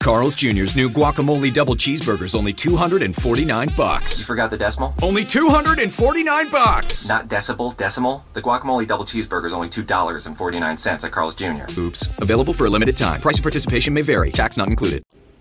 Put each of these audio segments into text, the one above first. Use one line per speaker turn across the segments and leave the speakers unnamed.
Carl's Jr.'s new guacamole double cheeseburger's only $249.
You forgot the decimal?
Only $249.
Not decibel, decimal. The guacamole double cheeseburger is only $2.49 at Carl's Jr.
Oops. Available for a limited time. Price and participation may vary. Tax not included.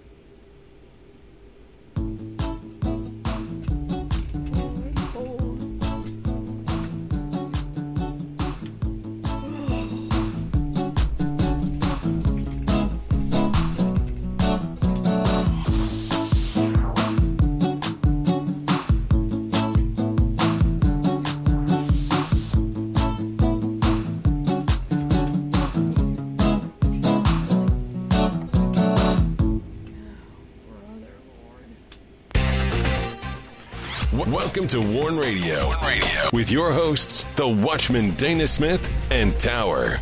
Welcome to Warn Radio with your hosts, the Watchman Dana Smith and Tower.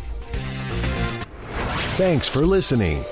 Thanks for listening.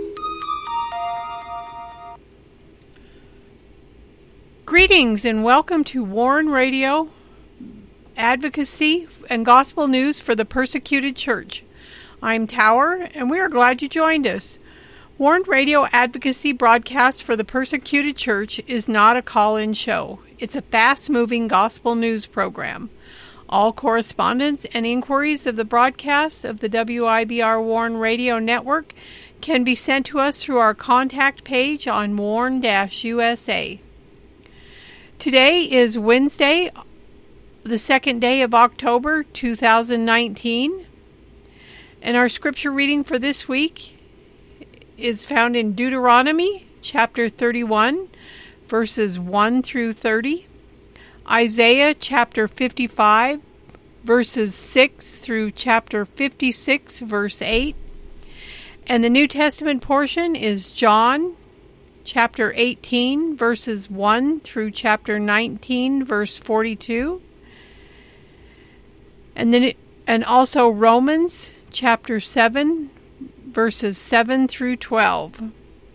Greetings and welcome to Warn Radio, advocacy and gospel news for the persecuted church. I'm Tower, and we are glad you joined us. Warn Radio advocacy broadcast for the persecuted church is not a call-in show. It's a fast-moving gospel news program. All correspondence and inquiries of the broadcast of the WIBR Warn Radio Network can be sent to us through our contact page on Warn-USA. Today is Wednesday, the 2nd day of October, 2019, and our scripture reading for this week is found in Deuteronomy chapter 31, verses 1 through 30, Isaiah chapter 55, verses 6 through chapter 56, verse 8, and the New Testament portion is John chapter 18, verses 1 through chapter 19, verse 42, and also Romans chapter 7, verses 7 through 12.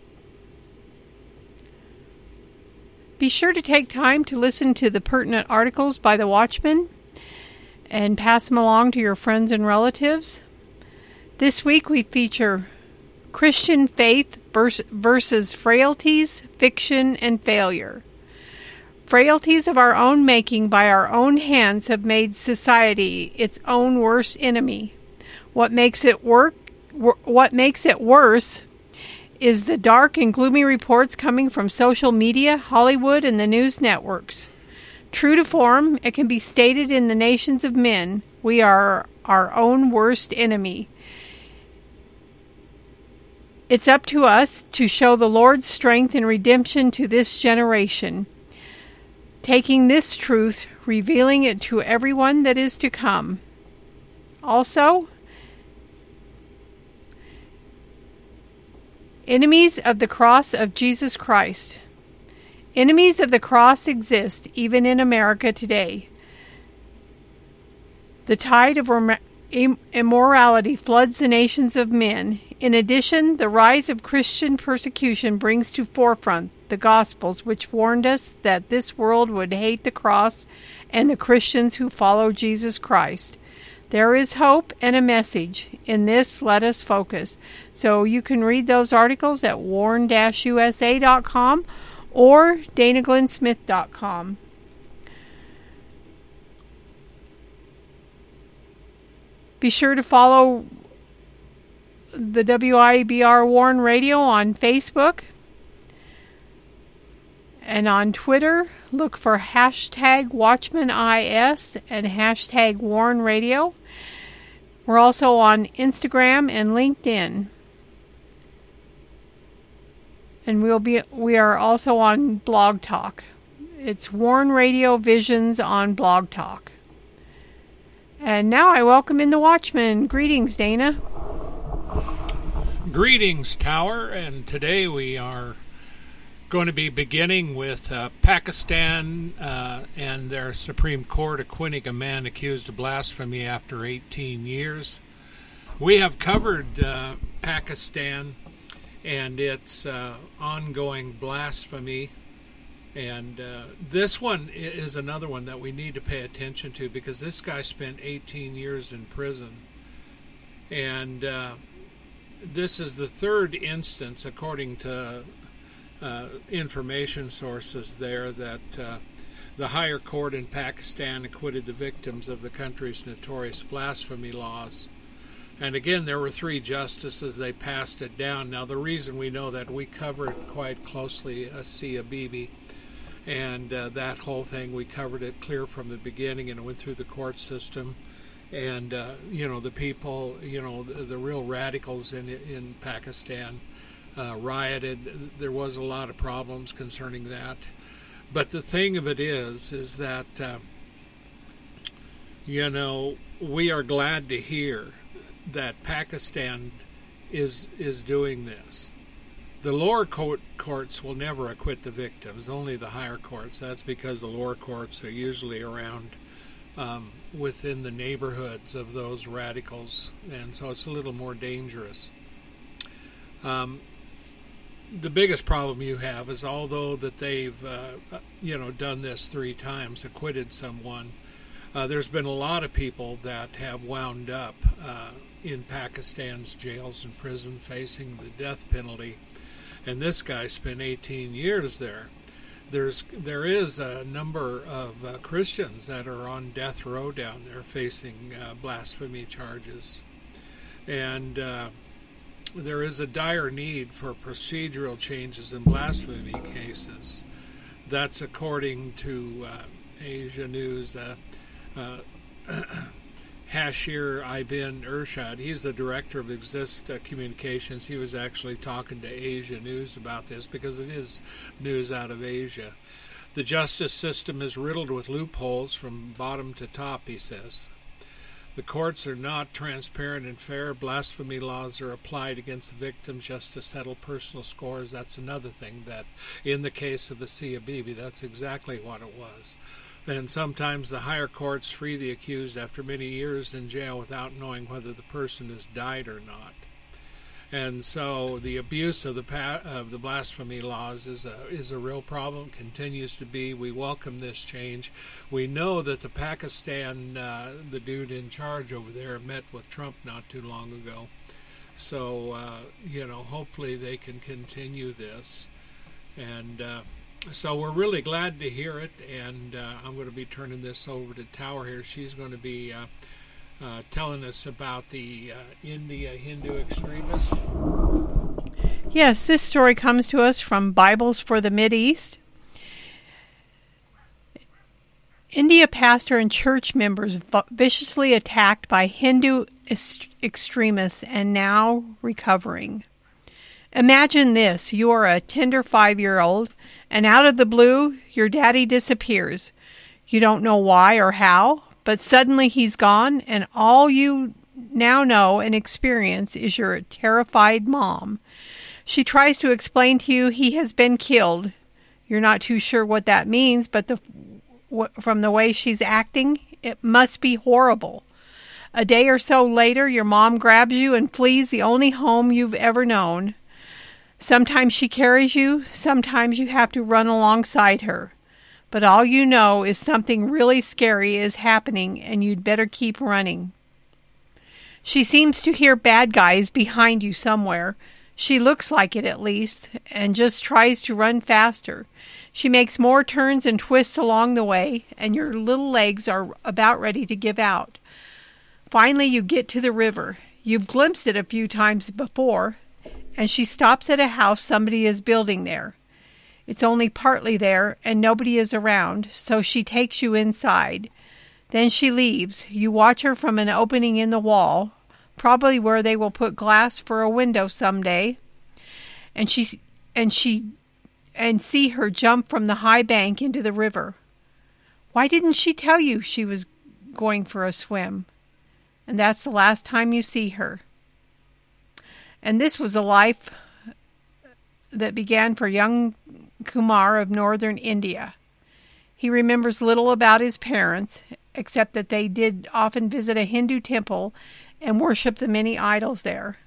Be sure to take time to listen to the pertinent articles by the Watchman and pass them along to your friends and relatives. This week we feature Christian faith versus frailties, fiction, and failure. Frailties of our own making by our own hands have made society its own worst enemy. What makes it worse is the dark and gloomy reports coming from social media, Hollywood, and the news networks. True to form, it can be stated in the nations of men, we are our own worst enemy. It's up to us to show the Lord's strength and redemption to this generation, taking this truth, revealing it to everyone that is to come. Also, enemies of the cross of Jesus Christ. Enemies of the cross exist even in America today. The tide of immorality floods the nations of men. In addition, the rise of Christian persecution brings to forefront the Gospels, which warned us that this world would hate the cross and the Christians who follow Jesus Christ. There is hope and a message. In this, let us focus. So you can read those articles at warn-usa.com or danaglennsmith.com. Be sure to follow the WIBR Warn Radio on Facebook and on Twitter. Look for hashtag WatchmanIS and hashtag Warn Radio. We're also on Instagram and LinkedIn. And we are also on Blog Talk. It's Warn Radio Visions on Blog Talk. And now I welcome in the Watchman. Greetings, Dana.
Greetings, Tower. And today we are going to be beginning with Pakistan and their Supreme Court acquitting a man accused of blasphemy after 18 years. We have covered Pakistan and its ongoing blasphemy, and this one is another one that we need to pay attention to because this guy spent 18 years in prison, and this is the third instance, according to information sources there, that the higher court in Pakistan acquitted the victims of the country's notorious blasphemy laws. And again, there were 3 justices. They passed it down. Now, the reason we know that, we covered quite closely Asia Bibi, and that whole thing, we covered it clear from the beginning, and it went through the court system. And, the people, the real radicals in Pakistan rioted. There was a lot of problems concerning that. But the thing of it is that, we are glad to hear that Pakistan is doing this. The lower courts will never acquit the victims, only the higher courts. That's because the lower courts are usually around within the neighborhoods of those radicals, and so it's a little more dangerous. The biggest problem you have is, although that they've done this 3 times, acquitted someone, there's been a lot of people that have wound up in Pakistan's jails and prison facing the death penalty, and this guy spent 18 years there. There is a number of Christians that are on death row down there facing blasphemy charges, and there is a dire need for procedural changes in blasphemy cases. That's according to Asia News. Hashir Ibn Ershad, he's the director of Exist Communications. He was actually talking to Asia News about this because it is news out of Asia. The justice system is riddled with loopholes from bottom to top, he says. The courts are not transparent and fair. Blasphemy laws are applied against the victims just to settle personal scores. That's another thing that, in the case of Asia Bibi, that's exactly what it was. And sometimes the higher courts free the accused after many years in jail without knowing whether the person has died or not. And so the abuse of the blasphemy laws is a real problem, continues to be. We welcome this change. We know that the Pakistan, the dude in charge over there, met with Trump not too long ago. So, hopefully they can continue this. And so we're really glad to hear it, and I'm going to be turning this over to Tower here. She's going to be telling us about the India Hindu extremists.
Yes, this story comes to us from Bibles for the Mideast. India pastor and church members viciously attacked by Hindu extremists and now recovering. Imagine this. You are a tender 5-year-old, and out of the blue, your daddy disappears. You don't know why or how, but suddenly he's gone, and all you now know and experience is your terrified mom. She tries to explain to you he has been killed. You're not too sure what that means, but from the way she's acting, it must be horrible. A day or so later, your mom grabs you and flees the only home you've ever known. Sometimes she carries you, sometimes you have to run alongside her. But all you know is something really scary is happening and you'd better keep running. She seems to hear bad guys behind you somewhere. She looks like it at least, and just tries to run faster. She makes more turns and twists along the way, and your little legs are about ready to give out. Finally, you get to the river. You've glimpsed it a few times before, and she stops at a house somebody is building there. It's only partly there, and nobody is around, so she takes you inside. Then she leaves. You watch her from an opening in the wall, probably where they will put glass for a window someday, and see her jump from the high bank into the river. Why didn't she tell you she was going for a swim? And that's the last time you see her. And this was a life that began for young Kumar of northern India. He remembers little about his parents, except that they did often visit a Hindu temple and worship the many idols there.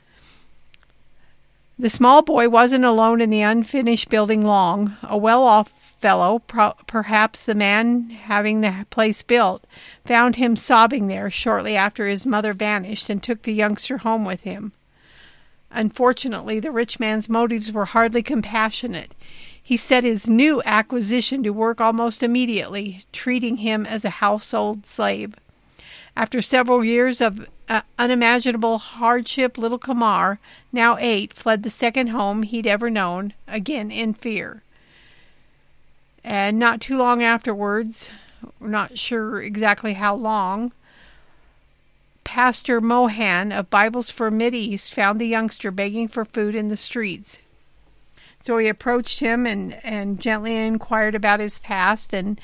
The small boy wasn't alone in the unfinished building long. A well-off fellow, perhaps the man having the place built, found him sobbing there shortly after his mother vanished and took the youngster home with him. Unfortunately, the rich man's motives were hardly compassionate. He set his new acquisition to work almost immediately, treating him as a household slave. After several years of unimaginable hardship, little Kumar, now 8, fled the second home he'd ever known, again in fear. And not too long afterwards, we're not sure exactly how long, Pastor Mohan of Bibles for Mideast found the youngster begging for food in the streets. So he approached him and gently inquired about his past, and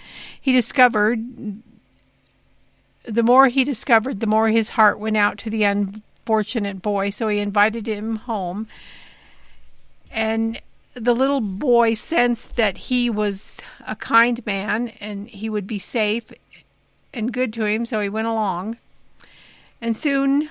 the more his heart went out to the unfortunate boy, so he invited him home. And the little boy sensed that he was a kind man and he would be safe and good to him, so he went along. And soon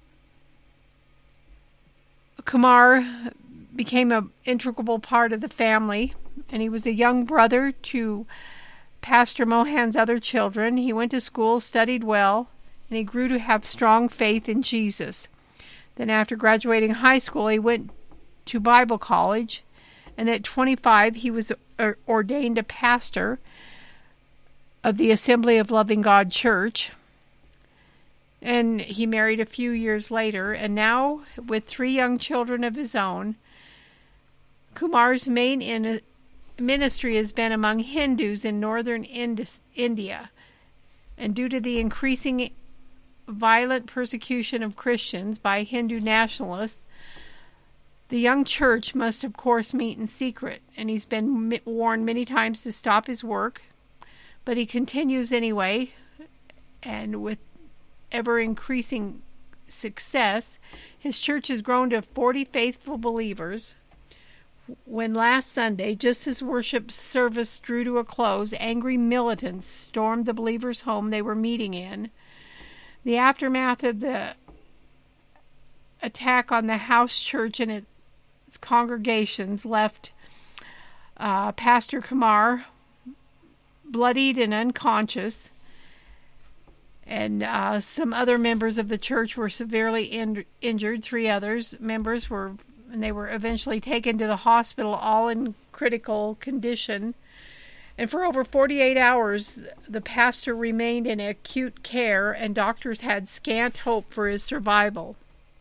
Kumar became an integral part of the family, and he was a young brother to Pastor Mohan's other children. He went to school, studied well, and he grew to have strong faith in Jesus. Then after graduating high school, he went to Bible college, and at 25 he was ordained a pastor of the Assembly of Loving God Church. And he married a few years later, and now, with 3 young children of his own, Kumar's main ministry has been among Hindus in northern India. And due to the increasing violent persecution of Christians by Hindu nationalists, the young church must, of course, meet in secret, and he's been warned many times to stop his work, but he continues anyway, and with ever-increasing success, his church has grown to 40 faithful believers. When last Sunday, just as worship service drew to a close, angry militants stormed the believers' home they were meeting in. The aftermath of the attack on the house church and its congregations left Pastor Kumar bloodied and unconscious, and some other members of the church were severely injured. 3 others members were eventually taken to the hospital, all in critical condition. And for over 48 hours, the pastor remained in acute care, and doctors had scant hope for his survival.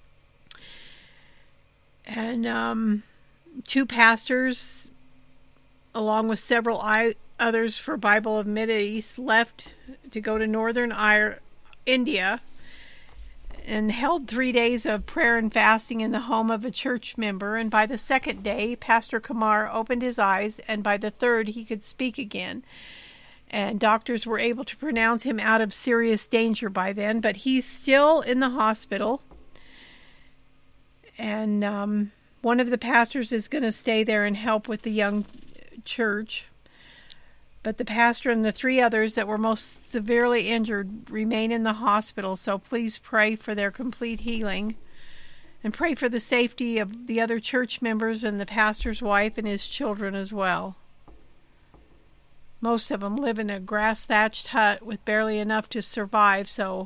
And 2 pastors, along with several others for Bible of Mideast, left to go to northern India and held 3 days of prayer and fasting in the home of a church member. And by the 2nd day, Pastor Kumar opened his eyes, and by the 3rd, he could speak again. And doctors were able to pronounce him out of serious danger by then, but he's still in the hospital. And one of the pastors is going to stay there and help with the young church. But the pastor and the 3 others that were most severely injured remain in the hospital, so please pray for their complete healing. And pray for the safety of the other church members and the pastor's wife and his children as well. Most of them live in a grass-thatched hut with barely enough to survive, so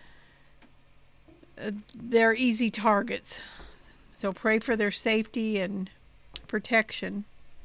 they're easy targets. So pray for their safety and protection.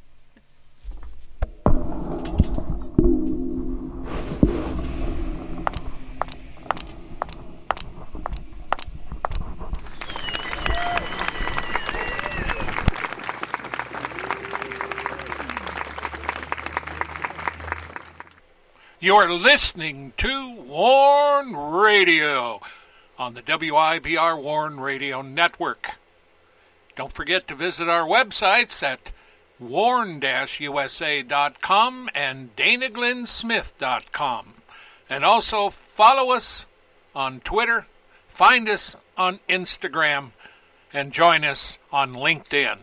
You're listening to Warn Radio on the WIBR Warn Radio Network. Don't forget to visit our websites at warn-usa.com and danaglennsmith.com. And also follow us on Twitter, find us on Instagram, and join us on LinkedIn.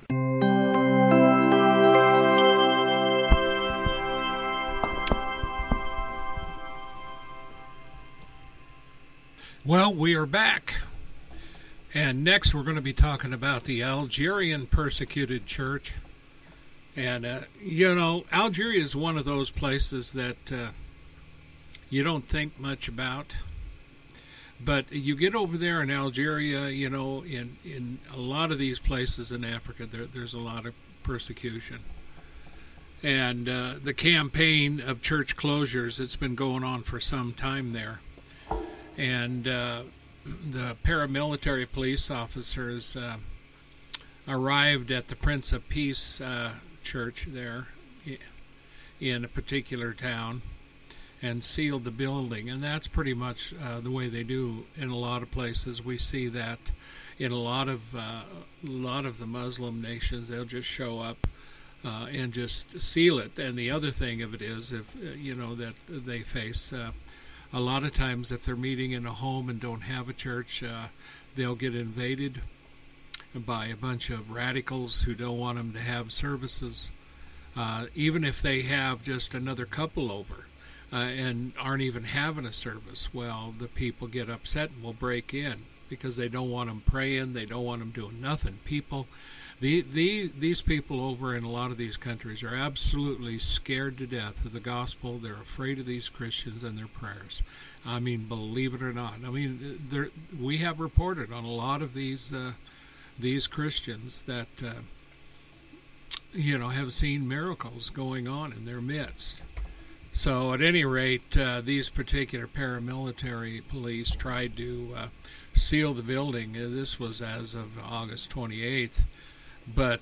Well, we are back, and next we're going to be talking about the Algerian persecuted church. And, Algeria is one of those places that you don't think much about. But you get over there in Algeria, in a lot of these places in Africa, there's a lot of persecution. And the campaign of church closures, it's been going on for some time there. And the paramilitary police officers arrived at the Prince of Peace church there in a particular town and sealed the building. And that's pretty much the way they do in a lot of places. We see that in a lot of the Muslim nations. They'll just show up and just seal it. And the other thing of it is, if that they face a lot of times, if they're meeting in a home and don't have a church, they'll get invaded by a bunch of radicals who don't want them to have services, even if they have just another couple over and aren't even having a service. Well, the people get upset and will break in because they don't want them praying, they don't want them doing nothing. These people over in a lot of these countries are absolutely scared to death of the gospel. They're afraid of these Christians and their prayers. I mean, believe it or not. I mean, we have reported on a lot of these Christians that have seen miracles going on in their midst. So at any rate, these particular paramilitary police tried to seal the building. This was as of August 28th. But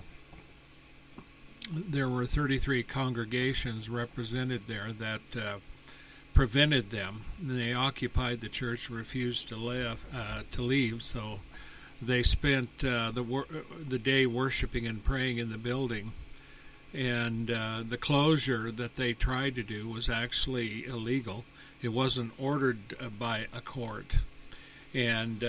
there were 33 congregations represented there that prevented them. They occupied the church, refused to leave, so they spent the day worshiping and praying in the building. And the closure that they tried to do was actually illegal. It wasn't ordered by a court. And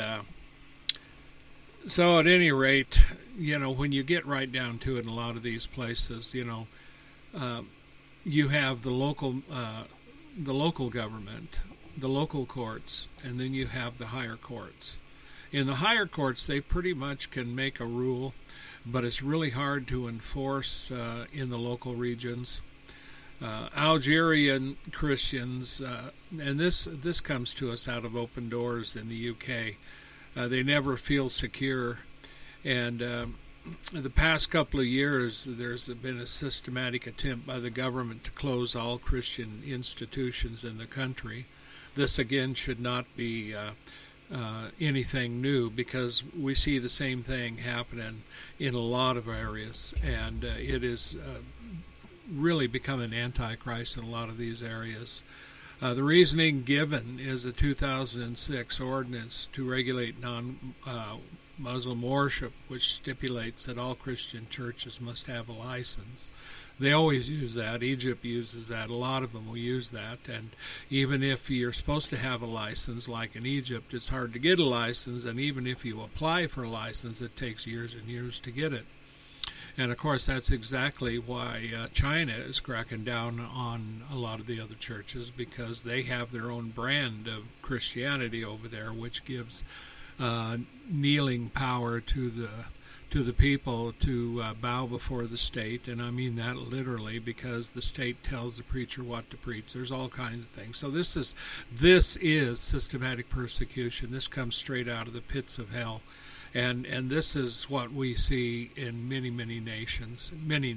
so at any rate, when you get right down to it in a lot of these places, you have the local government, the local courts, and then you have the higher courts. In the higher courts, they pretty much can make a rule, but it's really hard to enforce in the local regions. Algerian Christians, and this comes to us out of Open Doors in the UK, they never feel secure. And the past couple of years, there's been a systematic attempt by the government to close all Christian institutions in the country. This, again, should not be anything new, because we see the same thing happening in a lot of areas, and it is really becoming antichrist in a lot of these areas. The reasoning given is a 2006 ordinance to regulate non-Muslim worship, which stipulates that all Christian churches must have a license. They always use that. Egypt uses that. A lot of them will use that. And even if you're supposed to have a license, like in Egypt, it's hard to get a license. And even if you apply for a license, it takes years and years to get it. And, of course, that's exactly why China is cracking down on a lot of the other churches, because they have their own brand of Christianity over there, which gives kneeling power to the people to bow before the state. And I mean that literally, because the state tells the preacher what to preach. There's all kinds of things. So this is systematic persecution. This comes straight out of the pits of hell. And this is what we see in many nations.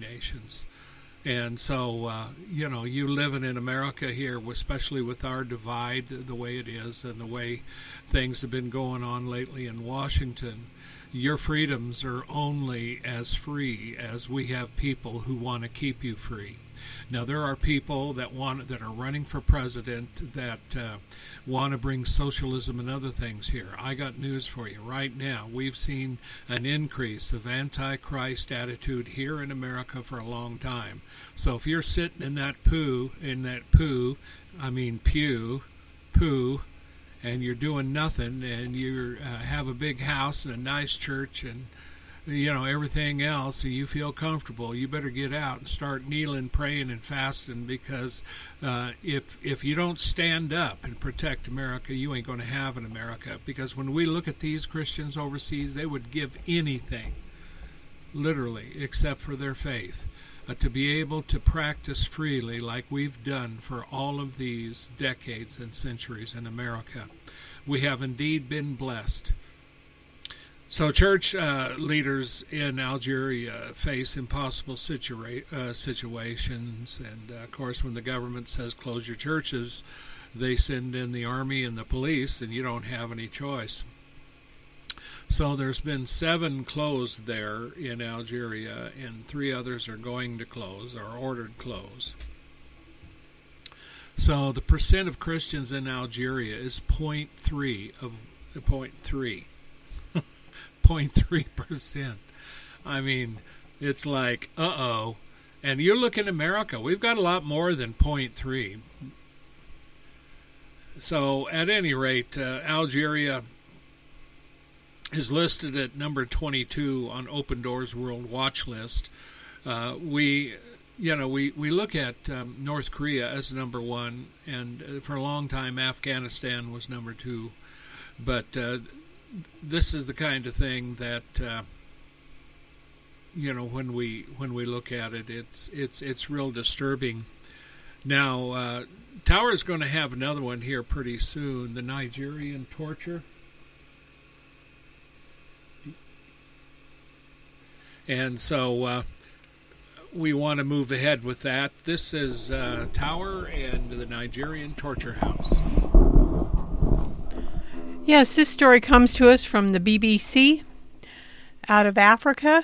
And so, you living in America here, especially with our divide the way it is and the way things have been going on lately in Washington, your freedoms are only as free as we have people who want to keep you free. Now, there are people that are running for president that want to bring socialism and other things here. I got news for you right now. We've seen an increase of anti-Christ attitude here in America for a long time. So if you're sitting in that pew, and you're doing nothing, and you have a big house and a nice church and everything else, and you feel comfortable, you better get out and start kneeling, praying, and fasting, because if you don't stand up and protect America, you ain't going to have an America. Because when we look at these Christians overseas, they would give anything, literally, except for their faith, to be able to practice freely like we've done for all of these decades and centuries in America. we have indeed been blessed. So church leaders in Algeria face impossible situations, and of course when the government says close your churches, they send in the army and the police, and you don't have any choice. So there's been 7 closed there in Algeria, and 3 others are going to close, or ordered close. So the percent of Christians in Algeria is 0.3 of 0.3. 0.3%. I mean, it's like, uh-oh. And you look in America, we've got a lot more than 0.3. So at any rate, Algeria is listed at number 22 on Open Doors World Watch List. We look at North Korea as number 1, and for a long time Afghanistan was number 2. But this is the kind of thing that when we look at it, it's real disturbing. Now, Tower is going to have another one here pretty soon, the Nigerian torture. And so we want to move ahead with that. This is Tower and the Nigerian torture house.
Yes, this story comes to us from the BBC out of Africa.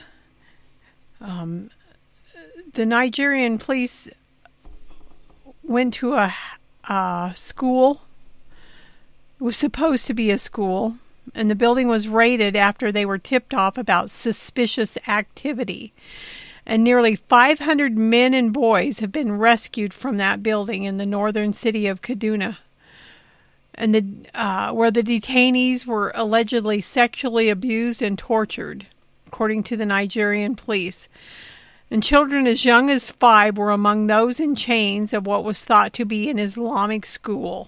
The Nigerian police went to a school. It was supposed to be a school, and the building was raided after they were tipped off about suspicious activity. And nearly 500 men and boys have been rescued from that building in the northern city of Kaduna, and where the detainees were allegedly sexually abused and tortured, according to the Nigerian police. And children as young as 5 were among those in chains of what was thought to be an Islamic school.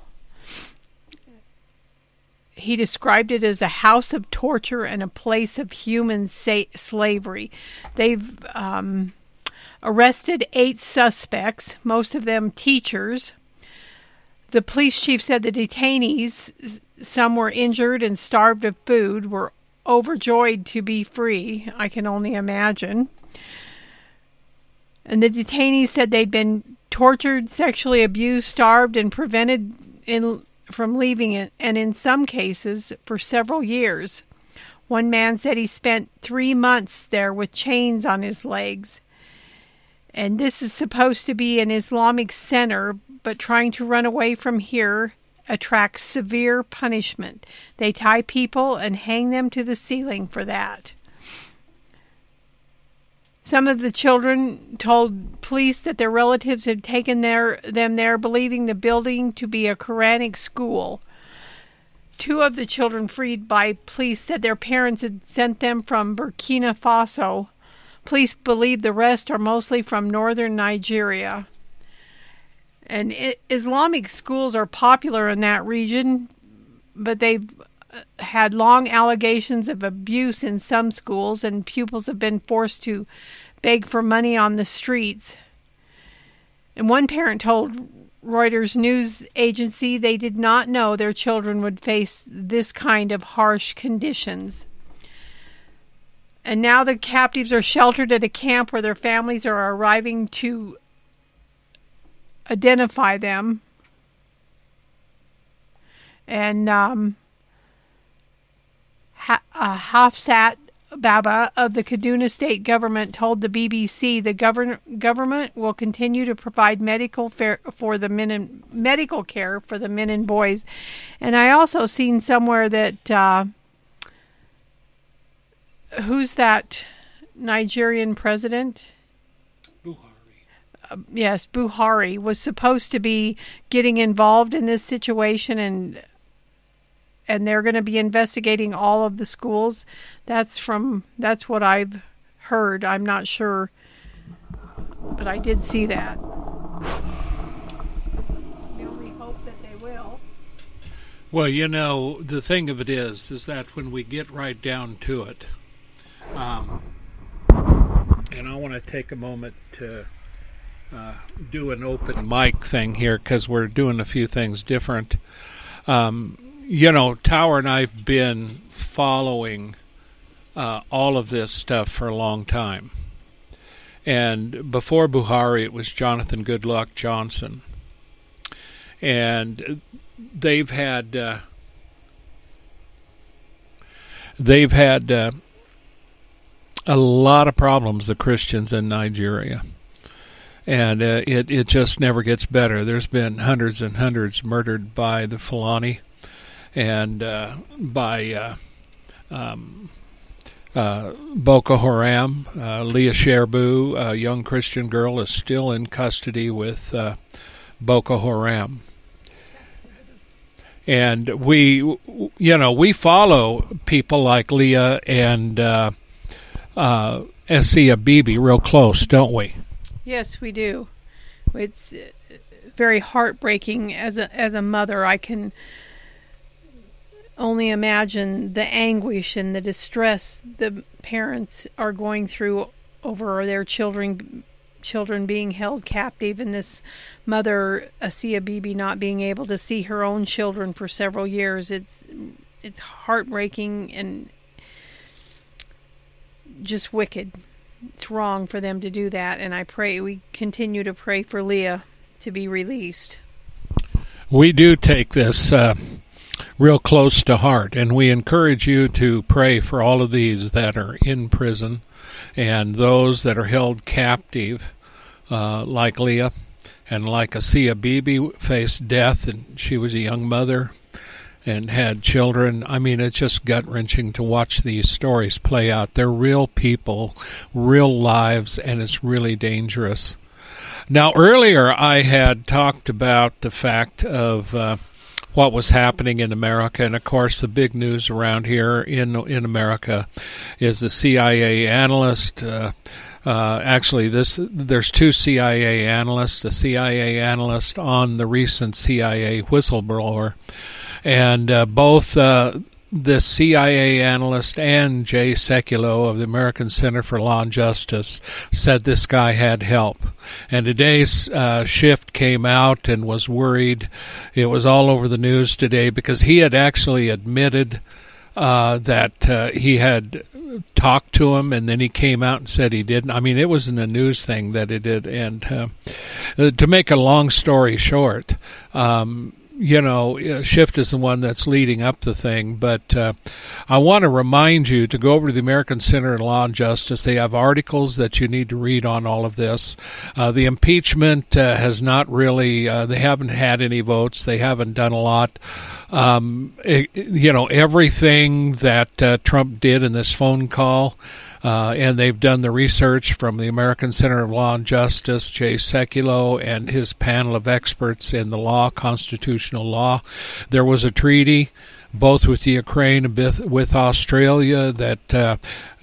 He described it as a house of torture and a place of human slavery. They've arrested 8 suspects, most of them teachers. The police chief said the detainees, some were injured and starved of food, were overjoyed to be free. I can only imagine. And the detainees said they'd been tortured, sexually abused, starved, and prevented from leaving it, and in some cases for several years. One man said he spent 3 months there with chains on his legs. And this is supposed to be an Islamic center, but trying to run away from here attracts severe punishment. They tie people and hang them to the ceiling for that. Some of the children told police that their relatives had taken them there, believing the building to be a Quranic school. 2 of the children freed by police said their parents had sent them from Burkina Faso. Police believe the rest are mostly from northern Nigeria. And Islamic schools are popular in that region, but they've had long allegations of abuse in some schools, and pupils have been forced to beg for money on the streets. And one parent told Reuters news agency they did not know their children would face this kind of harsh conditions. And now the captives are sheltered at a camp where their families are arriving to identify them. And Hafsat Baba of the Kaduna state government told the BBC the government will continue to provide medical care for the men and boys. And I also seen somewhere that who's that Nigerian president?
Buhari.
Yes, Buhari was supposed to be getting involved in this situation, and they're going to be investigating all of the schools. That's what I've heard. I'm not sure, but I did see that. We only hope that they will.
Well, the thing of it is that when we get right down to it, and I want to take a moment to do an open mic thing here because we're doing a few things different. Tower and I've been following all of this stuff for a long time. And before Buhari, it was Jonathan Goodluck Johnson. And they've had a lot of problems, the Christians in Nigeria. And it just never gets better. There's been hundreds and hundreds murdered by the Fulani and by Boko Haram. Leah Sherbu, a young Christian girl, is still in custody with Boko Haram. And we follow people like Leah and Asia Bibi real close, don't we?
Yes, we do. It's very heartbreaking. As a mother, I can only imagine the anguish and the distress the parents are going through over their children being held captive, and this mother, Asia Bibi, not being able to see her own children for several years. It's heartbreaking and just wicked. It's wrong for them to do that, and we continue to pray for Leah to be released.
We do take this real close to heart, and we encourage you to pray for all of these that are in prison and those that are held captive, like Leah and like Asia Bibi faced death, and she was a young mother and had children. I mean, it's just gut-wrenching to watch these stories play out. They're real people, real lives, and it's really dangerous. Now, earlier I had talked about the fact of what was happening in America, and of course the big news around here in America is the CIA analyst. Actually, there's two CIA analysts, a CIA analyst on the recent CIA whistleblower, and both the CIA analyst and Jay Sekulow of the American Center for Law and Justice said this guy had help. And today's Shift came out and was worried. It was all over the news today because he had actually admitted that he had talked to him, and then he came out and said he didn't. I mean, it was in a news thing that it did. And to make a long story short, Shift is the one that's leading up the thing, but I want to remind you to go over to the American Center for Law and Justice. They have articles that you need to read on all of this. The impeachment has not really, they haven't had any votes. They haven't done a lot. Everything that Trump did in this phone call, and they've done the research from the American Center for Law and Justice, Jay Sekulow, and his panel of experts in the law, constitutional law. There was a treaty, both with the Ukraine and with Australia, that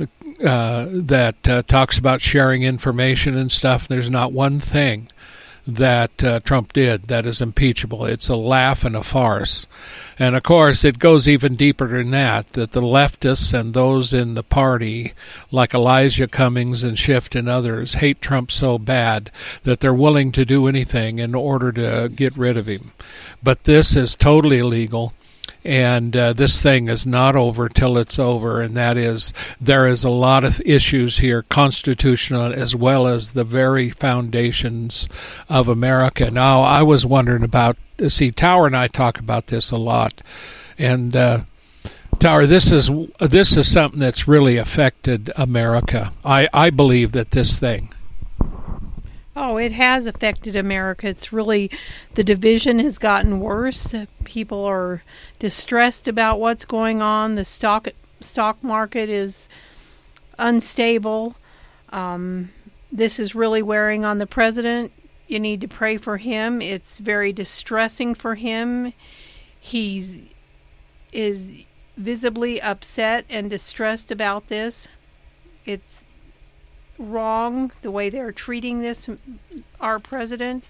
talks about sharing information and stuff. There's not one thing that Trump did that is impeachable. It's a laugh and a farce. And, of course, it goes even deeper than that the leftists and those in the party, like Elijah Cummings and Shift and others, hate Trump so bad that they're willing to do anything in order to get rid of him. But this is totally illegal. And this thing is not over till it's over, and that is there is a lot of issues here, constitutional as well as the very foundations of America. Now, I was wondering about, Tower and I talk about this a lot, and Tower, this is something that's really affected America. I believe that this thing.
Oh, it has affected America. It's really, the division has gotten worse. People are distressed about what's going on. The stock market is unstable. This is really wearing on the president. You need to pray for him. It's very distressing for him. He is visibly upset and distressed about this. It's wrong the way they're treating our president.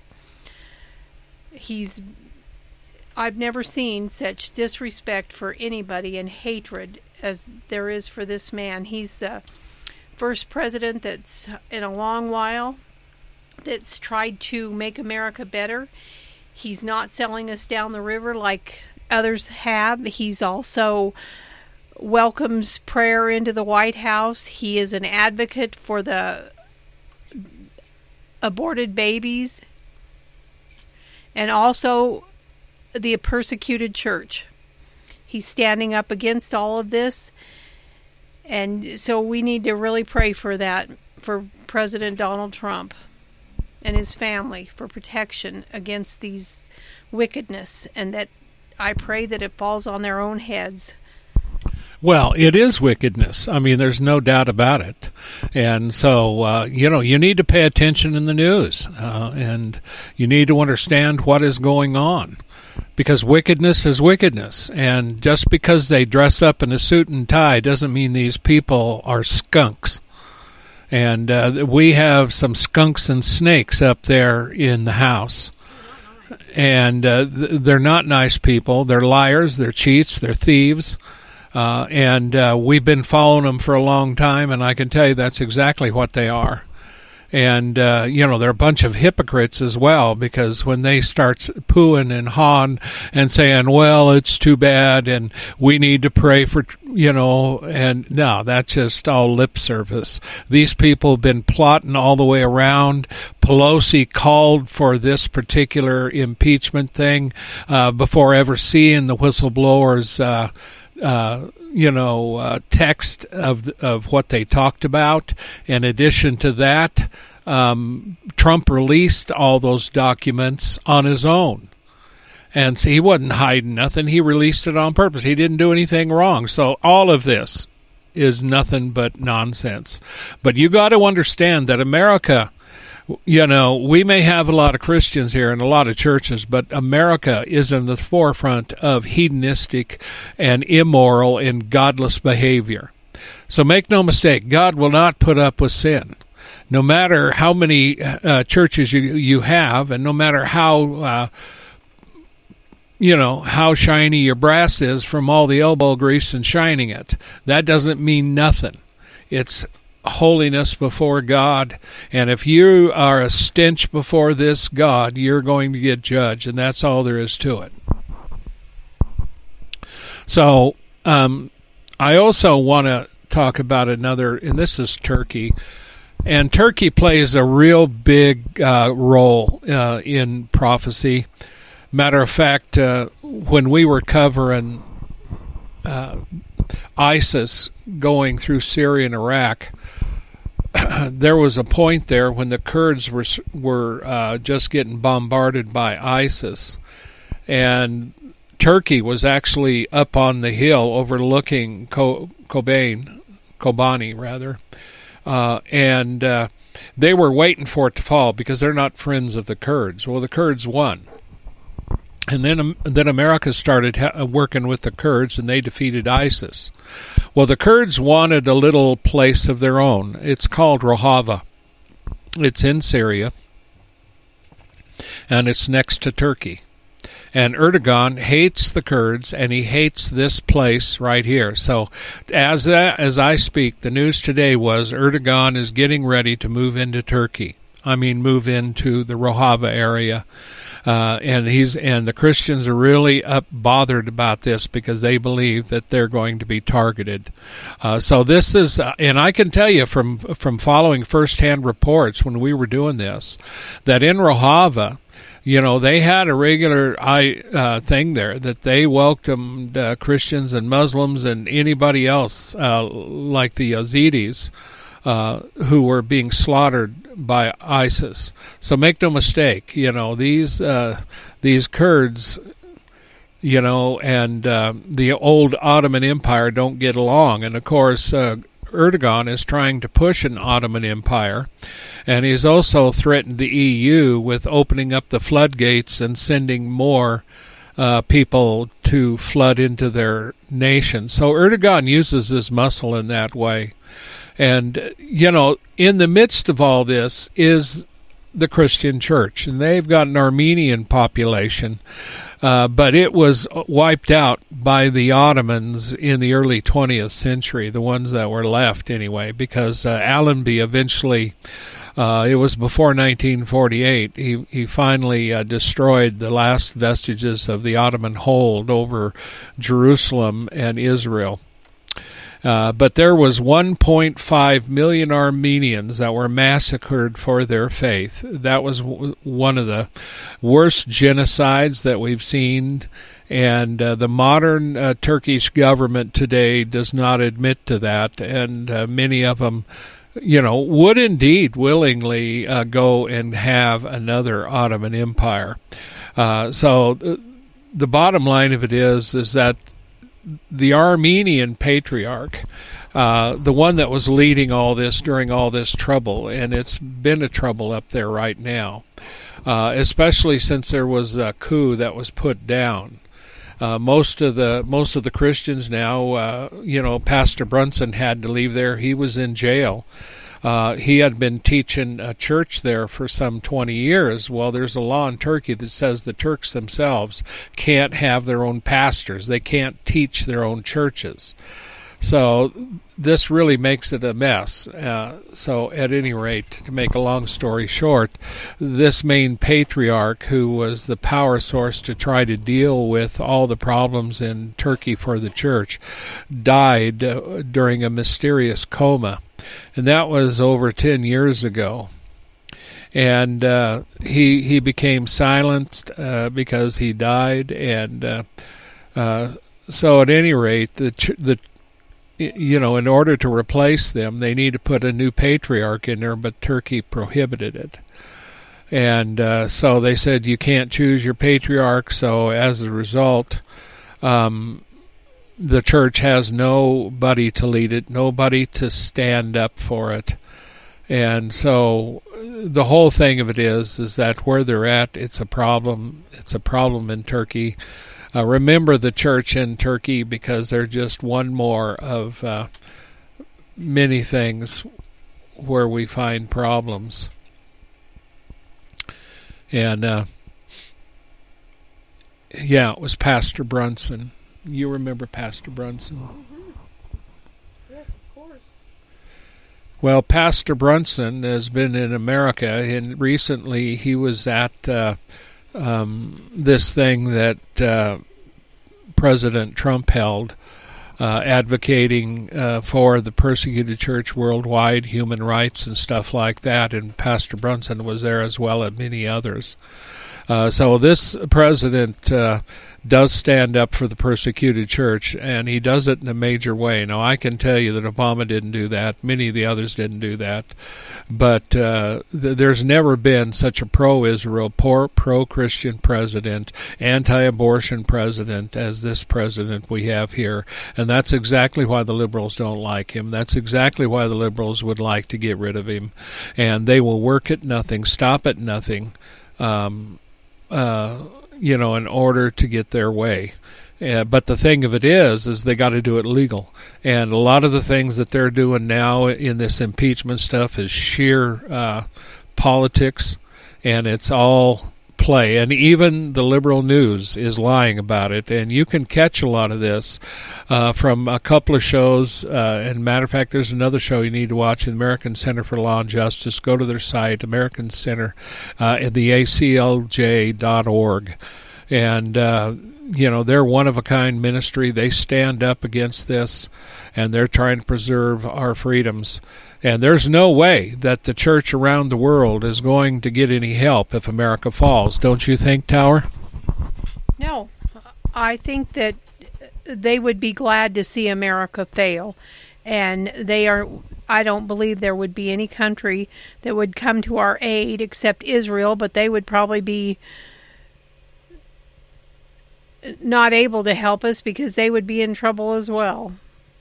I've never seen such disrespect for anybody and hatred as there is for this man. He's the first president that's in a long while that's tried to make America better. He's not selling us down the river like others have. He's also welcomes prayer into the White House. He is an advocate for the aborted babies and also the persecuted church. He's standing up against all of this. And so we need to really pray for that, for President Donald Trump and his family, for protection against these wickedness, and that I pray that it falls on their own heads.
Well, it is wickedness. I mean, there's no doubt about it. And so, you need to pay attention in the news, and you need to understand what is going on, because wickedness is wickedness. And just because they dress up in a suit and tie doesn't mean these people are skunks. And we have some skunks and snakes up there in the house. And they're not nice people. They're liars, they're cheats, they're thieves. And we've been following them for a long time, and I can tell you that's exactly what they are. And, they're a bunch of hypocrites as well, because when they start pooing and hawing and saying, well, it's too bad and we need to pray for, and no, that's just all lip service. These people have been plotting all the way around. Pelosi called for this particular impeachment thing before ever seeing the whistleblowers' text of what they talked about. In addition to that, Trump released all those documents on his own. And so he wasn't hiding nothing. He released it on purpose. He didn't do anything wrong. So all of this is nothing but nonsense. But you got to understand that America, we may have a lot of Christians here and a lot of churches, but America is in the forefront of hedonistic and immoral and godless behavior. So make no mistake, God will not put up with sin. No matter how many churches you have, and no matter how shiny your brass is from all the elbow grease and shining it, that doesn't mean nothing. It's holiness before God, and if you are a stench before this God, you're going to get judged, and that's all there is to it. So I also want to talk about another, and this is Turkey. And Turkey plays a real big role in prophecy. Matter of fact, when we were covering ISIS going through Syria and Iraq, there was a point there when the Kurds were just getting bombarded by ISIS, and Turkey was actually up on the hill overlooking Kobani, and they were waiting for it to fall because they're not friends of the Kurds. Well, the Kurds won. And then America started working with the Kurds, and they defeated ISIS. Well, the Kurds wanted a little place of their own. It's called Rojava. It's in Syria, and it's next to Turkey. And Erdogan hates the Kurds, and he hates this place right here. So as I speak, the news today was Erdogan is getting ready to move into Turkey. Move into the Rojava area. And the Christians are really bothered about this because they believe that they're going to be targeted. So this is, and I can tell you from following firsthand reports when we were doing this, that in Rojava, they had a regular thing there that they welcomed Christians and Muslims and anybody else like the Yazidis who were being slaughtered by ISIS. So make no mistake, these Kurds, and the old Ottoman Empire don't get along. And of course, Erdogan is trying to push an Ottoman Empire, and he's also threatened the EU with opening up the floodgates and sending more people to flood into their nation. So Erdogan uses his muscle in that way. And, in the midst of all this is the Christian church, and they've got an Armenian population, but it was wiped out by the Ottomans in the early 20th century, the ones that were left anyway, because Allenby eventually It was before 1948. He finally destroyed the last vestiges of the Ottoman hold over Jerusalem and Israel. But there was 1.5 million Armenians that were massacred for their faith. That was one of the worst genocides that we've seen, and the modern Turkish government today does not admit to that, and many of them, would indeed willingly go and have another Ottoman Empire. So the bottom line of it is that the Armenian Patriarch, the one that was leading all this during all this trouble, and it's been a trouble up there right now, especially since there was a coup that was put down. Most of the Christians now, Pastor Brunson had to leave there. He was in jail. He had been teaching a church there for some 20 years. Well, there's a law in Turkey that says the Turks themselves can't have their own pastors. They can't teach their own churches. So this really makes it a mess. So at any rate, to make a long story short, this main patriarch, who was the power source to try to deal with all the problems in Turkey for the church, died during a mysterious coma. And that was over 10 years ago. And he became silenced because he died. And so at any rate, in order to replace them, they need to put a new patriarch in there, but Turkey prohibited it. And so they said you can't choose your patriarch, so as a result, the church has nobody to lead it, nobody to stand up for it. And so the whole thing of it is that where they're at, it's a problem. It's a problem in Turkey. Remember the church in Turkey, because they're just one more of many things where we find problems. And it was Pastor Brunson. You remember Pastor Brunson?
Mm-hmm. Yes, of course.
Well, Pastor Brunson has been in America, and recently he was at this thing that President Trump held, advocating for the persecuted church worldwide, human rights and stuff like that, and Pastor Brunson was there as well, and many others. So this president does stand up for the persecuted church, and he does it in a major way. Now, I can tell you that Obama didn't do that. Many of the others didn't do that. But there's never been such a pro-Israel, pro-Christian president, anti-abortion president as this president we have here. And that's exactly why the liberals don't like him. That's exactly why the liberals would like to get rid of him. And they will work at nothing, stop at nothing, in order to get their way. But the thing of it is they got to do it legal. And a lot of the things that they're doing now in this impeachment stuff is sheer politics, and it's all play. And even the liberal news is lying about it. And you can catch a lot of this from a couple of shows. And matter of fact, there's another show you need to watch, the American Center for Law and Justice. Go to their site, American Center, at the ACLJ.org. And, they're one-of-a-kind ministry. They stand up against this, and they're trying to preserve our freedoms. And there's no way that the church around the world is going to get any help if America falls. Don't you think, Tower?
No. I think that they would be glad to see America fail. And I don't believe there would be any country that would come to our aid except Israel, but they would probably be not able to help us because they would be in trouble as well.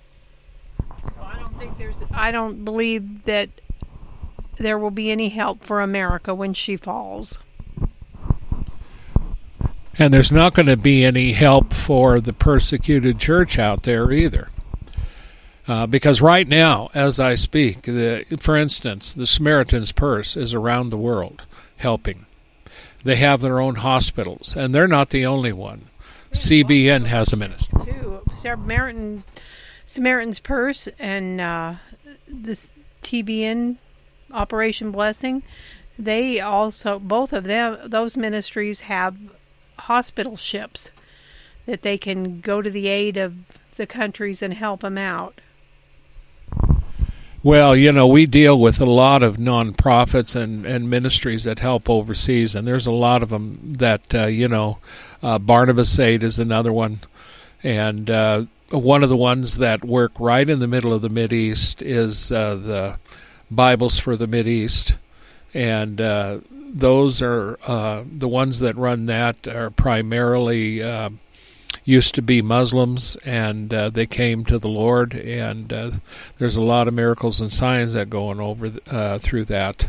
I don't believe that there will be any help for America when she falls.
And there's not going to be any help for the persecuted church out there either. Because right now, as I speak, for instance, the Samaritan's Purse is around the world helping. They have their own hospitals, and they're not the only one. CBN has a ministry
too. Samaritan's Purse and this TBN Operation Blessing, they also, both of them, those ministries have hospital ships that they can go to the aid of the countries and help them out.
Well, we deal with a lot of nonprofits and ministries that help overseas, and there's a lot of them that, Barnabas Aid is another one. And one of the ones that work right in the middle of the Mideast is the Bibles for the Mideast. And those are the ones that run that are primarily used to be Muslims, and they came to the Lord, and there's a lot of miracles and signs that go on over through that.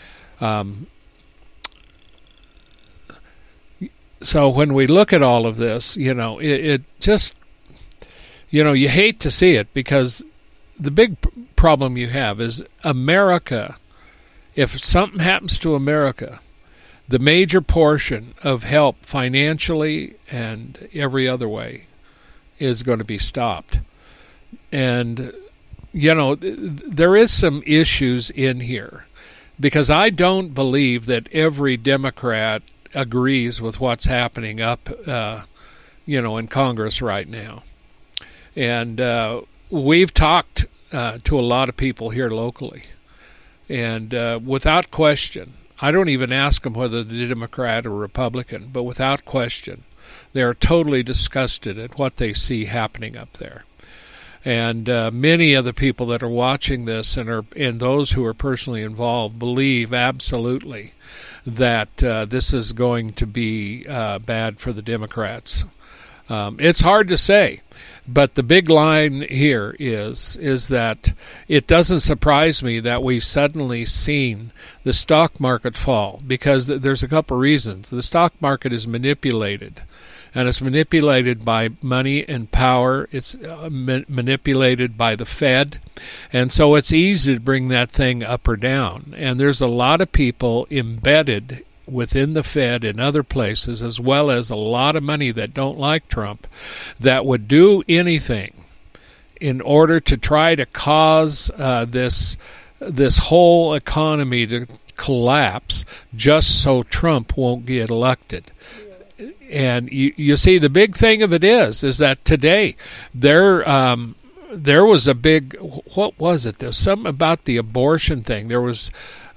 So when we look at all of this, it just, you hate to see it, because the big problem you have is America. If something happens to America, the major portion of help financially and every other way is going to be stopped. And, there is some issues in here, because I don't believe that every Democrat agrees with what's happening up, in Congress right now. And we've talked to a lot of people here locally. And without question, I don't even ask them whether they're Democrat or Republican, but without question, they are totally disgusted at what they see happening up there. And many of the people that are watching this and those who are personally involved believe absolutely that this is going to be bad for the Democrats. It's hard to say, but the big line here is that it doesn't surprise me that we've suddenly seen the stock market fall, because there's a couple reasons. The stock market is manipulated, and it's manipulated by money and power. It's manipulated by the Fed, and so it's easy to bring that thing up or down. And there's a lot of people embedded within the Fed and other places, as well as a lot of money that don't like Trump, that would do anything in order to try to cause this whole economy to collapse, just so Trump won't get elected. And you see, the big thing of it is that today there was a big, what was it? There's something about the abortion thing. There was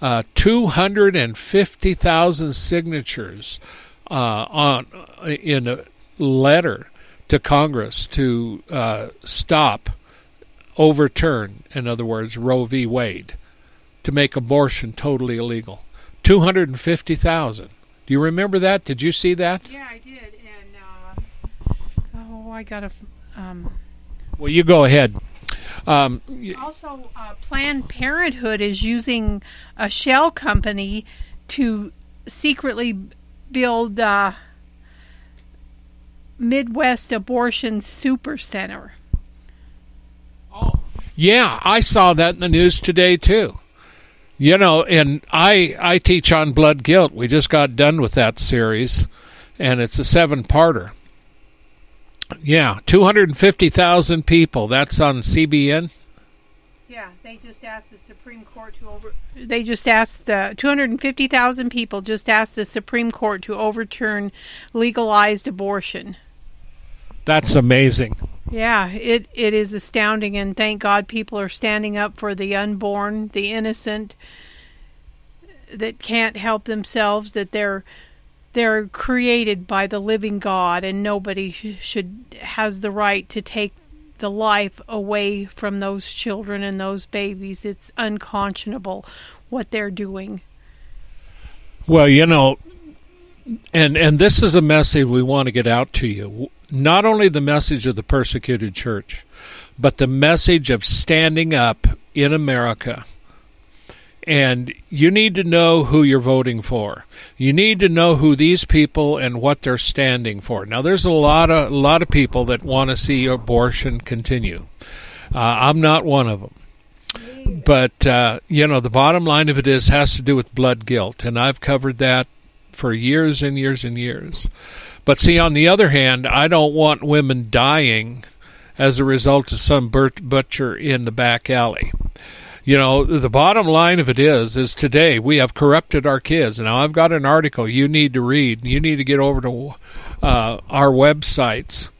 250,000 signatures in a letter to Congress to overturn, in other words, Roe v. Wade, to make abortion totally illegal. 250,000. Do you remember that? Did you see that?
Yeah, I did. And I got to.
Well, you go ahead.
Also, Planned Parenthood is using a shell company to secretly build Midwest Abortion Super Center.
Oh, yeah, I saw that in the news today, too. And I teach on blood guilt. We just got done with that series, and it's a 7-parter. Yeah, 250,000 people. That's on CBN.
Yeah, they just asked the Supreme Court They just asked 250,000 people just asked the Supreme Court to overturn legalized abortion.
That's amazing.
Yeah, it is astounding, and thank God people are standing up for the unborn, the innocent, that can't help themselves, that they're created by the living God, and nobody has the right to take the life away from those children and those babies. It's unconscionable what they're doing.
Well, and this is a message we want to get out to you. Not only the message of the persecuted church, but the message of standing up in America. And you need to know who you're voting for. You need to know who these people and what they're standing for. Now, there's a lot of people that want to see abortion continue. I'm not one of them. But, the bottom line of it has to do with blood guilt. And I've covered that for years and years and years. But see, on the other hand, I don't want women dying as a result of some butcher in the back alley. The bottom line of it is today we have corrupted our kids. Now, I've got an article you need to read. You need to get over to our websites,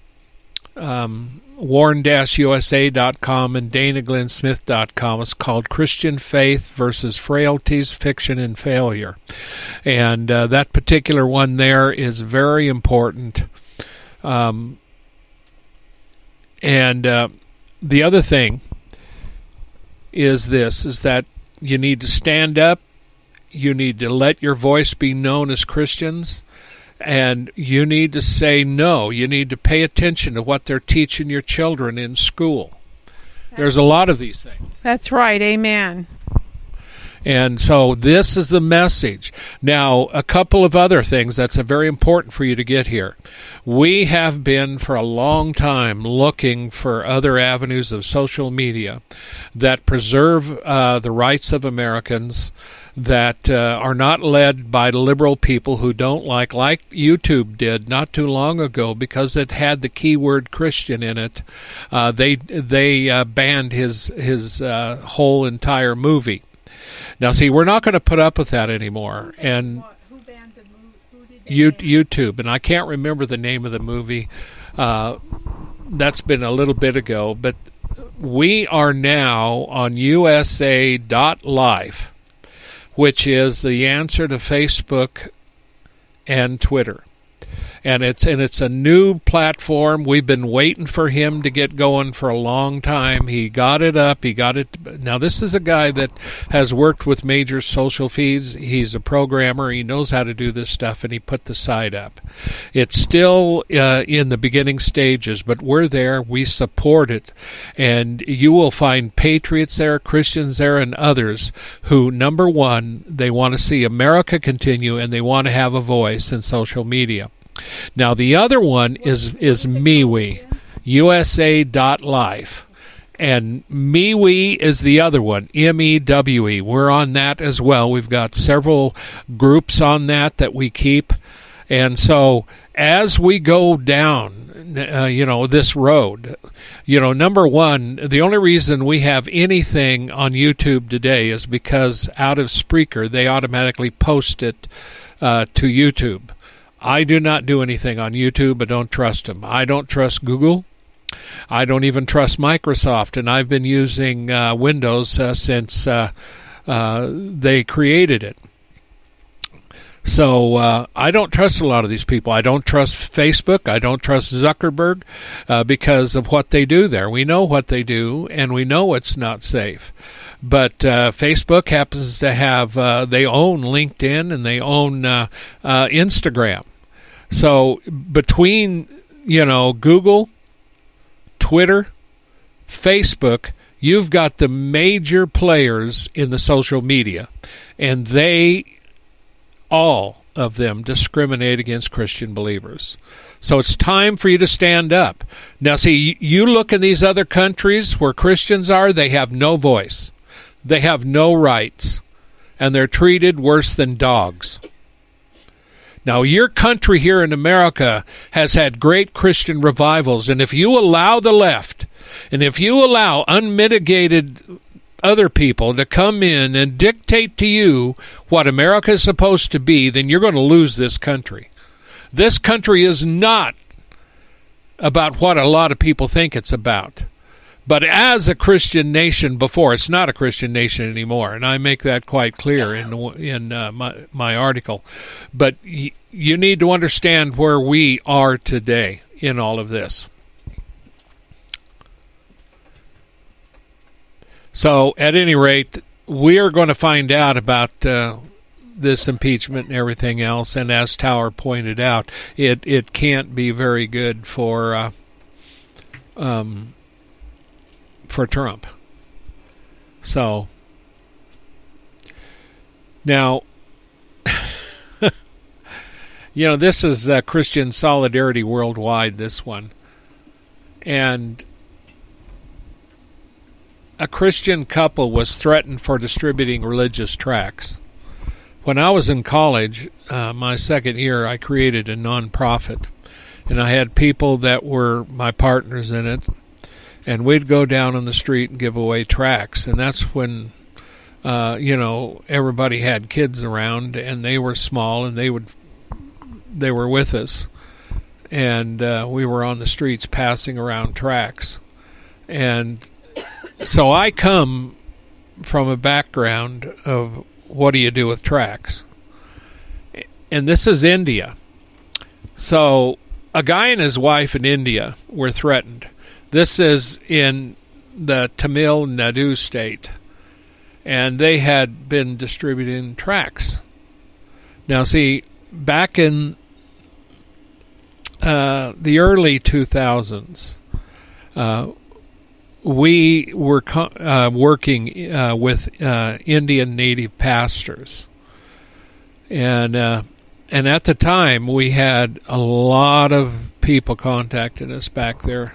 warn-usa.com and danaglennsmith.com. It's called Christian Faith versus Frailties, Fiction, and Failure. And that particular one there is very important. And the other thing is that you need to stand up, you need to let your voice be known as Christians, and you need to say no. You need to pay attention to what they're teaching your children in school. There's a lot of these things.
That's right, amen.
And so this is the message. Now, a couple of other things that's very important for you to get here. We have been for a long time looking for other avenues of social media that preserve the rights of Americans, that are not led by liberal people who don't like YouTube did not too long ago, because it had the keyword Christian in it. They banned his whole entire movie. Now, see, we're not going to put up with that anymore. And
who banned the movie?
YouTube, and I can't remember the name of the movie. That's been a little bit ago, but we are now on USA.life, which is the answer to Facebook and Twitter. And it's a new platform. We've been waiting for him to get going for a long time. He got it up. Now, this is a guy that has worked with major social feeds. He's a programmer. He knows how to do this stuff, and he put the site up. It's still in the beginning stages, but we're there. We support it. And you will find patriots there, Christians there, and others who, number one, they want to see America continue, and they want to have a voice in social media. Now, the other one is MeWe, USA.life. And MeWe is the other one, MEWE. We're on that as well. We've got several groups on that we keep. And so as we go down, this road, number one, the only reason we have anything on YouTube today is because out of Spreaker, they automatically post it to YouTube. I do not do anything on YouTube. I don't trust them. I don't trust Google. I don't even trust Microsoft, and I've been using Windows since they created it. So I don't trust a lot of these people. I don't trust Facebook. I don't trust Zuckerberg because of what they do there. We know what they do, and we know it's not safe. But Facebook happens to have, they own LinkedIn and they own Instagram. So between, Google, Twitter, Facebook, you've got the major players in the social media, and all of them discriminate against Christian believers. So it's time for you to stand up. Now, see, you look in these other countries where Christians are, they have no voice. They have no rights, and they're treated worse than dogs. Now, your country here in America has had great Christian revivals, and if you allow the left, and if you allow unmitigated other people to come in and dictate to you what America is supposed to be, then you're going to lose this country. This country is not about what a lot of people think it's about. But as a Christian nation before, it's not a Christian nation anymore, and I make that quite clear in my article. But you need to understand where we are today in all of this. So, at any rate, we are going to find out about this impeachment and everything else, and as Tower pointed out, it can't be very good for Trump. So, now, this is Christian Solidarity Worldwide, this one. And a Christian couple was threatened for distributing religious tracts. When I was in college, my second year, I created a nonprofit. And I had people that were my partners in it. And we'd go down on the street and give away tracts. And that's when everybody had kids around, and they were small, and they were with us, and we were on the streets passing around tracts. And so I come from a background of what do you do with tracts? And this is India. So a guy and his wife in India were threatened. This is in the Tamil Nadu state. And they had been distributing tracts. Now, see, back in the early 2000s, we were working with Indian native pastors. And at the time, we had a lot of people contacting us back there.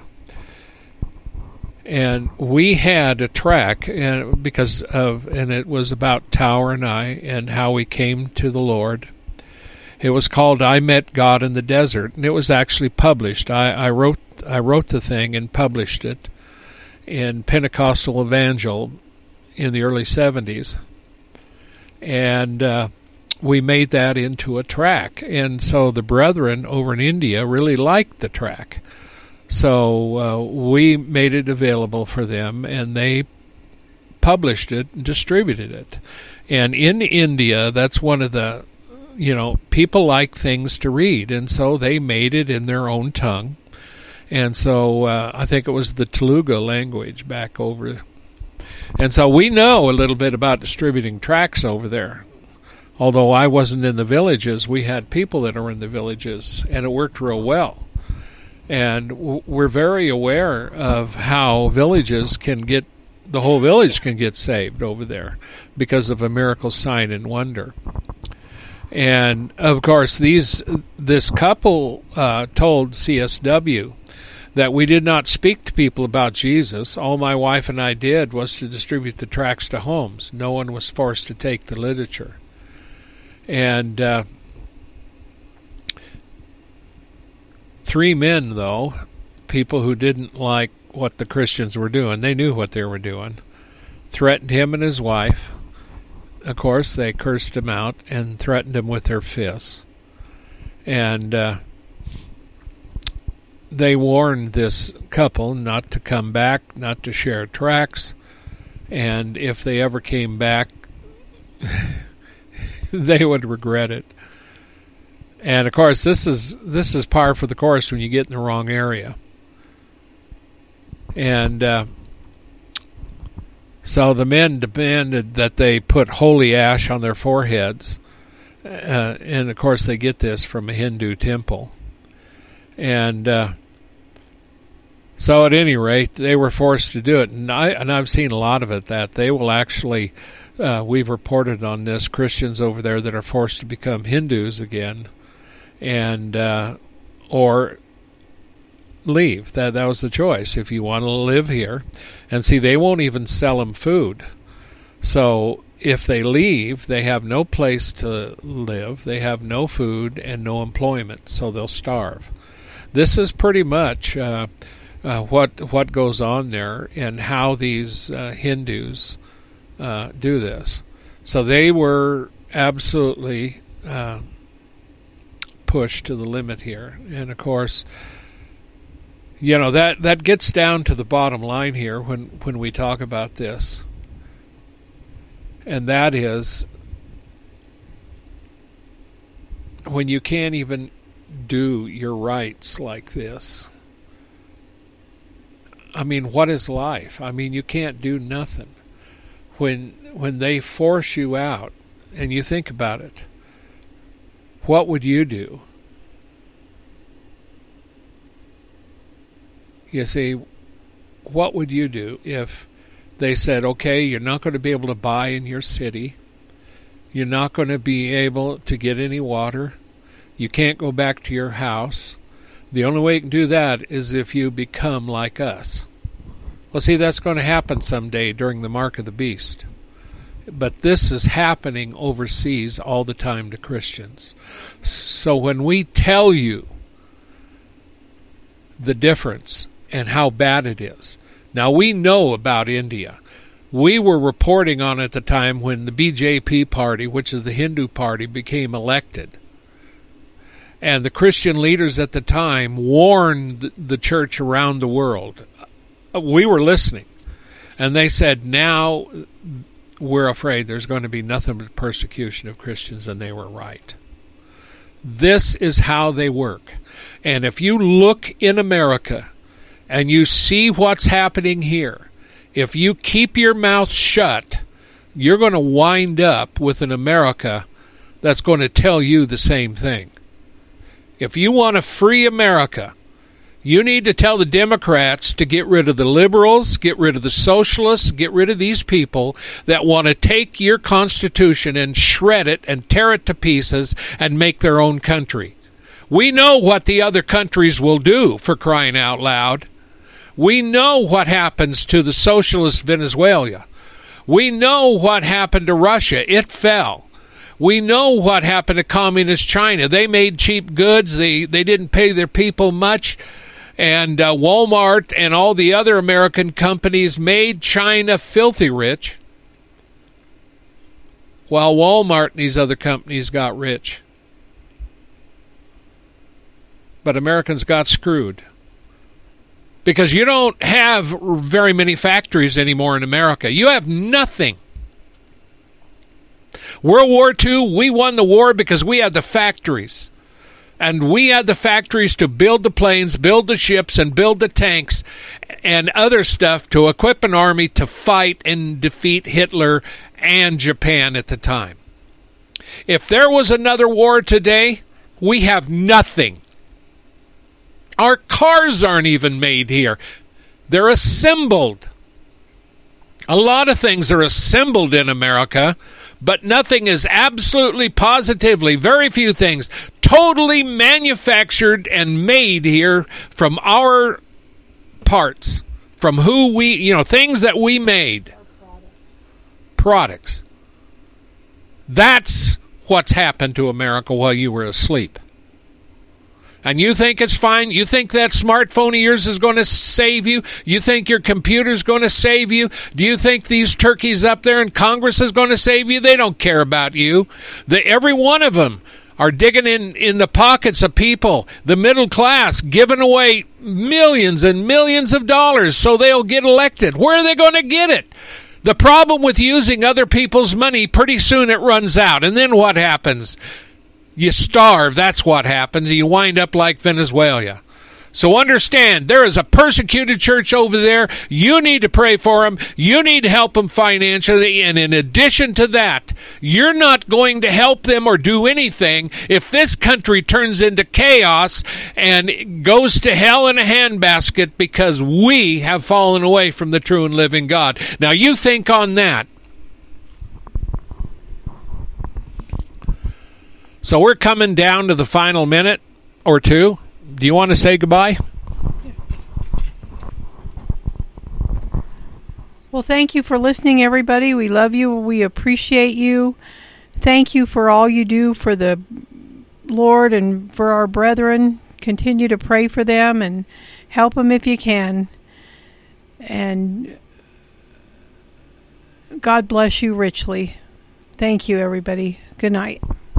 And we had a track, and it was about Tower and I and how we came to the Lord. It was called "I Met God in the Desert," and it was actually published. I wrote the thing and published it in Pentecostal Evangel in the early 70s, and we made that into a track. And so the brethren over in India really liked the track. So we made it available for them, and they published it and distributed it. And in India, that's one of the, people like things to read, and so they made it in their own tongue. And so I think it was the Telugu language back over. And so we know a little bit about distributing tracts over there. Although I wasn't in the villages, we had people that are in the villages, and it worked real well. And we're very aware of how the whole village can get saved over there because of a miracle sign and wonder. And of course, this couple told CSW that we did not speak to people about Jesus. All my wife and I did was to distribute the tracts to homes. No one was forced to take the literature. And 3 men, though, people who didn't like what the Christians were doing, they knew what they were doing, threatened him and his wife. Of course, they cursed him out and threatened him with their fists. And they warned this couple not to come back, not to share tracts, and if they ever came back, they would regret it. And of course, this is par for the course when you get in the wrong area. And so the men demanded that they put holy ash on their foreheads, and of course they get this from a Hindu temple. And so at any rate, they were forced to do it, and I've seen a lot of it that they will actually. We've reported on this, Christians over there that are forced to become Hindus again, and or leave. That was the choice. If you want to live here, and see, they won't even sell them food. So if they leave, they have no place to live, they have no food and no employment, so they'll starve. This is pretty much what goes on there, and how these Hindus do this. So they were absolutely pushed to the limit here. And of course, that gets down to the bottom line here when we talk about this. And that is when you can't even do your rights like this. I mean, what is life? I mean, you can't do nothing. When they force you out, and you think about it, what would you do? You see, what would you do if they said, okay, you're not going to be able to buy in your city, you're not going to be able to get any water, you can't go back to your house, the only way you can do that is if you become like us. Well, see, that's going to happen someday during the mark of the beast. But this is happening overseas all the time to Christians. So when we tell you the difference and how bad it is, now we know about India. We were reporting on at the time when the BJP party, which is the Hindu party, became elected. And the Christian leaders at the time warned the church around the world. We were listening. And they said, now we're afraid there's going to be nothing but persecution of Christians, and they were right. This is how they work. And if you look in America and you see what's happening here, if you keep your mouth shut, you're going to wind up with an America that's going to tell you the same thing. If you want a free America, you need to tell the Democrats to get rid of the liberals, get rid of the socialists, get rid of these people that want to take your Constitution and shred it and tear it to pieces and make their own country. We know what the other countries will do, for crying out loud. We know what happens to the socialist Venezuela. We know what happened to Russia. It fell. We know what happened to communist China. They made cheap goods. They didn't pay their people much. And Walmart and all the other American companies made China filthy rich, while Walmart and these other companies got rich. But Americans got screwed. Because you don't have very many factories anymore in America. You have nothing. World War II, we won the war because we had the factories. And we had the factories to build the planes, build the ships, and build the tanks and other stuff to equip an army to fight and defeat Hitler and Japan at the time. If there was another war today, we have nothing. Our cars aren't even made here. They're assembled. A lot of things are assembled in America, but nothing is absolutely positively, very few things, totally manufactured and made here from our parts, from who we, things that we made. Products. That's what's happened to America while you were asleep. And you think it's fine? You think that smartphone of yours is going to save you? You think your computer's going to save you? Do you think these turkeys up there in Congress is going to save you? They don't care about you. Every one of them are digging in the pockets of people, the middle class, giving away millions and millions of dollars so they'll get elected. Where are they going to get it? The problem with using other people's money, pretty soon it runs out. And then what happens? You starve, that's what happens. You wind up like Venezuela. So understand, there is a persecuted church over there. You need to pray for them. You need to help them financially. And in addition to that, you're not going to help them or do anything if this country turns into chaos and goes to hell in a handbasket because we have fallen away from the true and living God. Now you think on that. So we're coming down to the final minute or two. Do you want to say goodbye?
Well, thank you for listening, everybody. We love you. We appreciate you. Thank you for all you do for the Lord and for our brethren. Continue to pray for them and help them if you can. And God bless you richly. Thank you, everybody. Good night.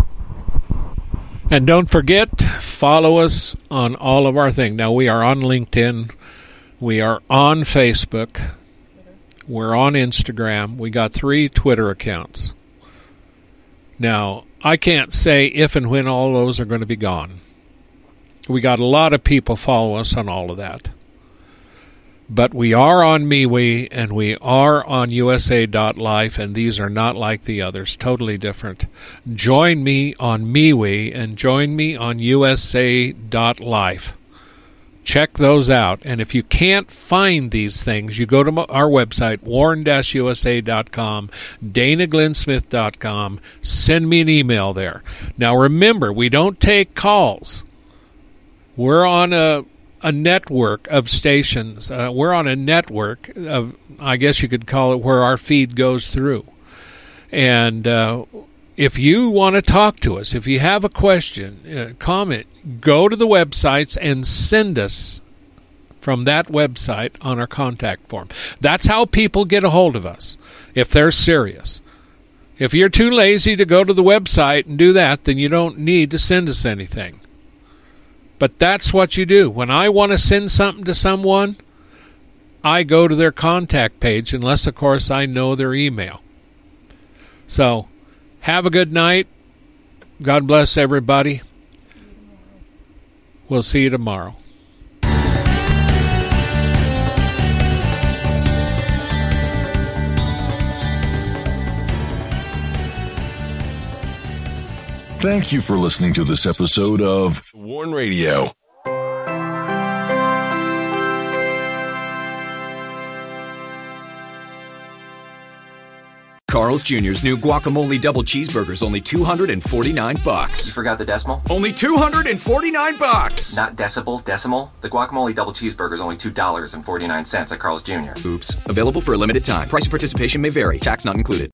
And don't forget, follow us on all of our things. Now, we are on LinkedIn. We are on Facebook. We're on Instagram. We got 3 Twitter accounts. Now, I can't say if and when all those are going to be gone. We got a lot of people follow us on all of that. But we are on MeWe, and we are on USA.life, and these are not like the others, totally different. Join me on MeWe and join me on USA.life. Check those out. And if you can't find these things, you go to our website, warn-usa.com, danaglennsmith.com. Send me an email there. Now remember, we don't take calls. We're on a network of stations. We're on a network of, I guess you could call it, where our feed goes through. And if you want to talk to us, if you have a question, comment, go to the websites and send us from that website on our contact form. That's how people get a hold of us if they're serious. If you're too lazy to go to the website and do that, then you don't need to send us anything. But that's what you do. When I want to send something to someone, I go to their contact page, unless, of course, I know their email. So, have a good night. God bless everybody. We'll see you tomorrow.
Thank you for listening to this episode of Warn Radio.
Carl's Jr.'s new guacamole double cheeseburgers, only $249.
You forgot the decimal?
Only $249.
Not decibel, decimal. The guacamole double cheeseburger is only $2.49 at Carl's Jr.
Oops. Available for a limited time. Price of participation may vary. Tax not included.